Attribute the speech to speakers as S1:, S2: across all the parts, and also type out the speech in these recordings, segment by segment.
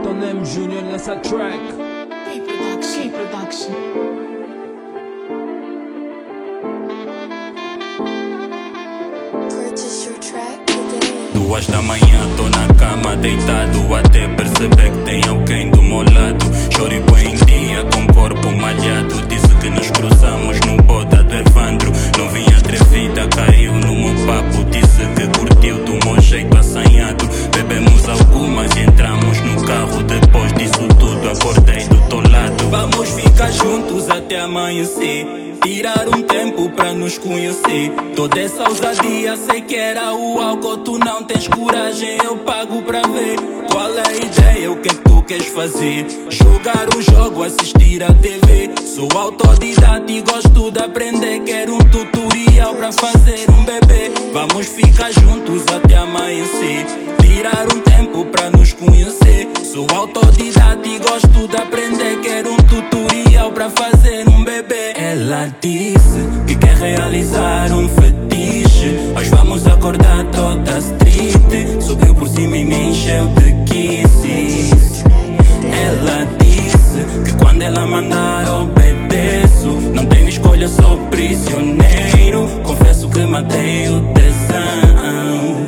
S1: Tonem Junior nessa track.
S2: K-Production.
S3: Purchase your track today.
S4: 2 da manhã, tô na cama deitado, até perceber que tem alguém do meu lado. Choro e põe em dia com o corpo malhado. Disse que nos cruzamos no boda do Evandro. Não vinha atrevida, caiu no meu papo. Disse que curtiu do meu jeito assanhado. Bebemos algumas e entramos no carro. Depois disso tudo acordei do teu lado. Vamos ficar juntos até amanhecer, tirar um tempo pra nos conhecer. Toda essa ousadia, sei que era o álcool. Tu não tens coragem, eu pago pra ver. Qual é a ideia, o que é que tu queres fazer? Jogar um jogo, assistir a TV. Sou autodidata e gosto de aprender. Quero um tutorial pra fazer um bebê. Vamos ficar juntos até amanhecer, tirar um tempo pra nos conhecer. Sou autodidata e gosto de aprender. Quero um tutorial pra fazer um bebê. Ela disse que quer realizar um fetiche. Nós vamos acordar toda street. Subiu por cima e me encheu de kisses. Ela disse que quando ela mandar obedeço. Não tenho escolha, sou prisioneiro. Confesso que matei o tesão.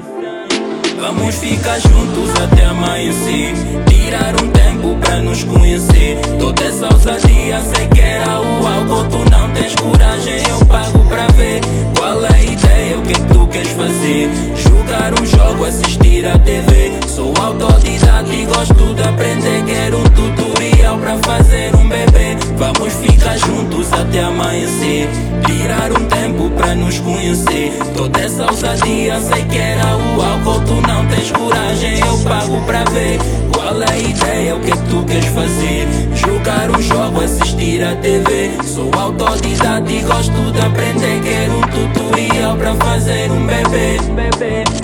S4: Vamos ficar juntos até amanhecer, tirar um tempo pra nos conhecer. Toda essa ousadia, sei que era o álcool. Tu não tens coragem, eu pago pra ver. Qual é a ideia, o que é que tu queres fazer? Jogar um jogo, assistir a TV. Sou autodidata e gosto de aprender. Quero um tutorial pra fazer um bebê. Vamos ficar juntos até amanhecer, tirar um tempo pra nos conhecer. Toda essa ousadia, sei que era o álcool. Tu não tens coragem, eu pago pra ver. Qual é a ideia, o que é que tu queres fazer? Jogar um jogo, assistir a TV. Sou autodidata e gosto de aprender. Quero um tutorial pra fazer um bebê.